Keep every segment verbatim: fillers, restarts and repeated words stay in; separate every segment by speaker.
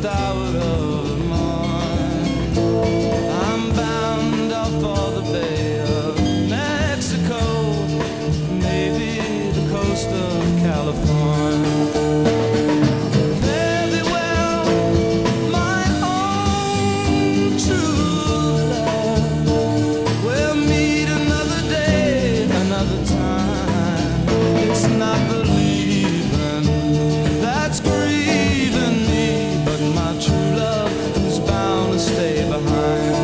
Speaker 1: first hour of the morn. I'm bound off for the Bay of Mexico, maybe the coast of California. Fare thee well, my own true love. We'll meet another day, another time. It's not the leaving that's grieving me, but my true love is bound to stay behind.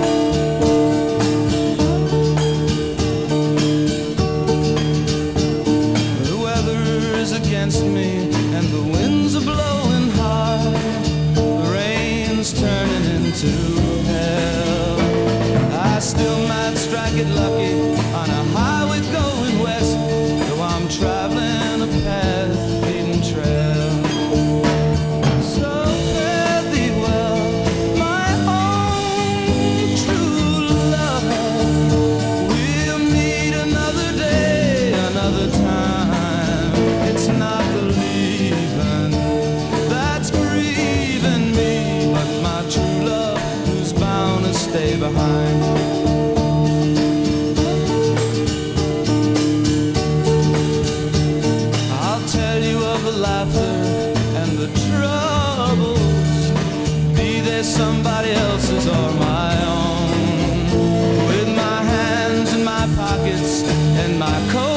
Speaker 1: The weather is against me and the winds are blowing hard. The rain's turning into hell. I still might strike it lucky on a highway going west, though I'm traveling a path-beaten trail. So fare thee well, my own true love. We'll meet another day, another time. It's not the leaving that's grieving me, but my true love who's bound to stay behind. I'll tell you of the laughter and the troubles, be they somebody else's or my own. With my hands in my pockets and my coat